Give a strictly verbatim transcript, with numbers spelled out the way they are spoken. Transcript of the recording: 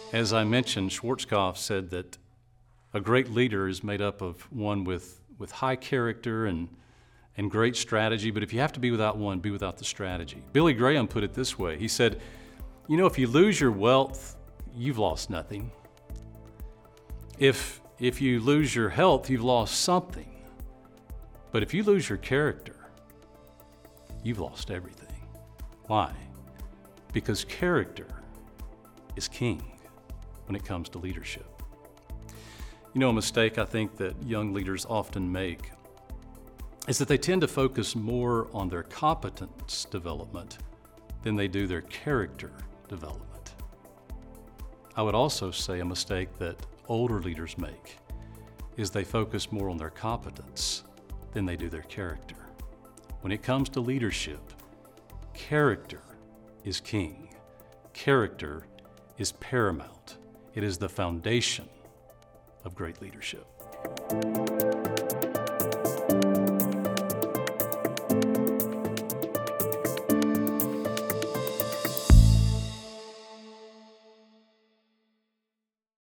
As I mentioned, Schwarzkopf said that a great leader is made up of one with, with high character and, and great strategy, but if you have to be without one, be without the strategy. Billy Graham put it this way. He said, you know, if you lose your wealth, you've lost nothing. If, if you lose your health, you've lost something. But if you lose your character, you've lost everything. Why? Because character is king when it comes to leadership. You know, a mistake I think that young leaders often make is that they tend to focus more on their competence development than they do their character development. I would also say a mistake that older leaders make is they focus more on their competence than they do their character. When it comes to leadership, character is king. Character is paramount. It is the foundation of great leadership.